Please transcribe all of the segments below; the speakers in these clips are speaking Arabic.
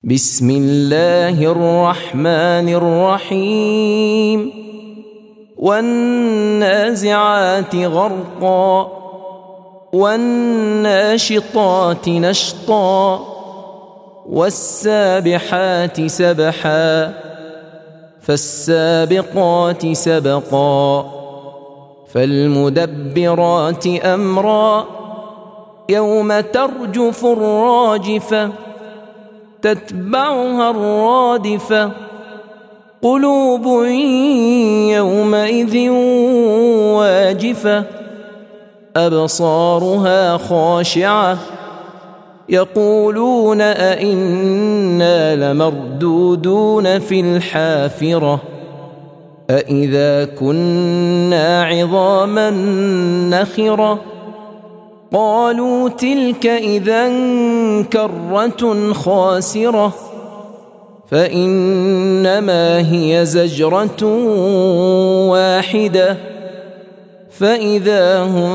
بسم الله الرحمن الرحيم والنازعات غرقا والناشطات نشطا والسابحات سبحا فالسابقات سبقا فالمدبرات أمرا يوم ترجف الراجفة تتبعها الرادفة قلوب يومئذ واجفة أبصارها خاشعة يقولون أئنا لمردودون في الحافرة أئذا كنا عظاما نخرة قالوا تلك إذا كرة خاسرة فإنما هي زجرة واحدة فإذا هم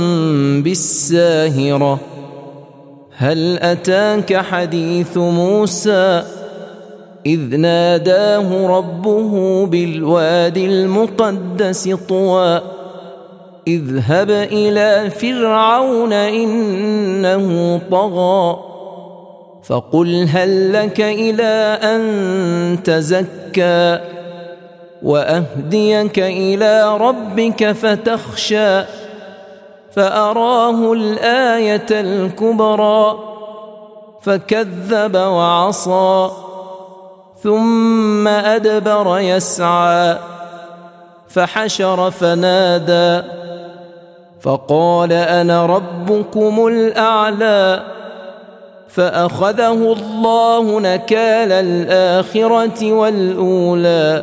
بالساهرة هل أتاك حديث موسى إذ ناداه ربه بالوادي المقدس طوى اذهب إلى فرعون إنه طغى فقل هل لك إلى أن تزكى وأهديك إلى ربك فتخشى فأراه الآية الكبرى فكذب وعصى ثم أدبر يسعى فحشر فنادى فقال أنا ربكم الأعلى فأخذه الله نكال الآخرة والأولى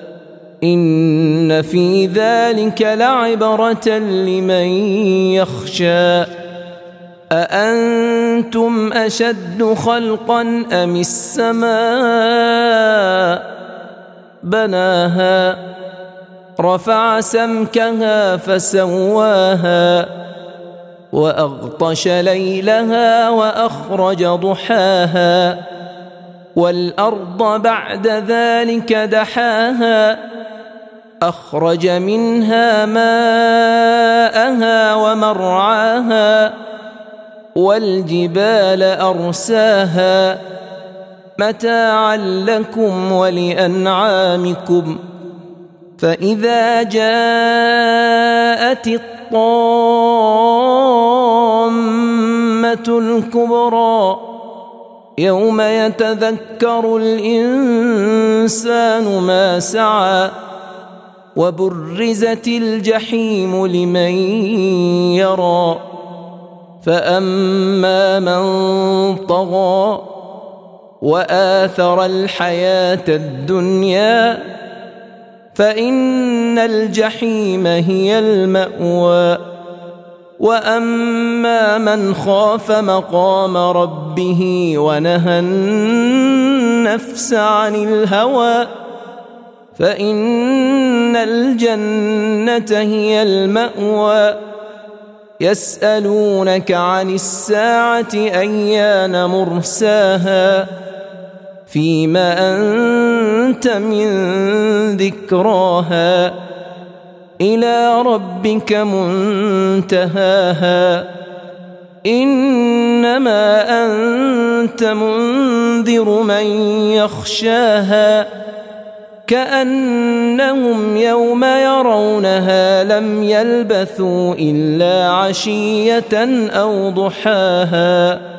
إن في ذلك لعبرة لمن يخشى أأنتم أشد خلقا أم السماء بناها رفع سمكها فسواها وأغطش ليلها وأخرج ضحاها والأرض بعد ذلك دحاها أخرج منها ماءها ومرعاها والجبال أرساها متاعا لكم ولأنعامكم فإذا جاءت الطامة الكبرى يوم يتذكر الإنسان ما سعى وبرزت الجحيم لمن يرى فأما من طغى وآثر الحياة الدنيا فإن الجحيم هي المأوى وأما من خاف مقام ربه ونهى النفس عن الهوى فإن الجنة هي المأوى يسألونك عن الساعة أيان مرساها فيما أنت من ذكراها إلى ربك منتهاها إنما أنت منذر من يخشاها كأنهم يوم يرونها لم يلبثوا إلا عشية أو ضحاها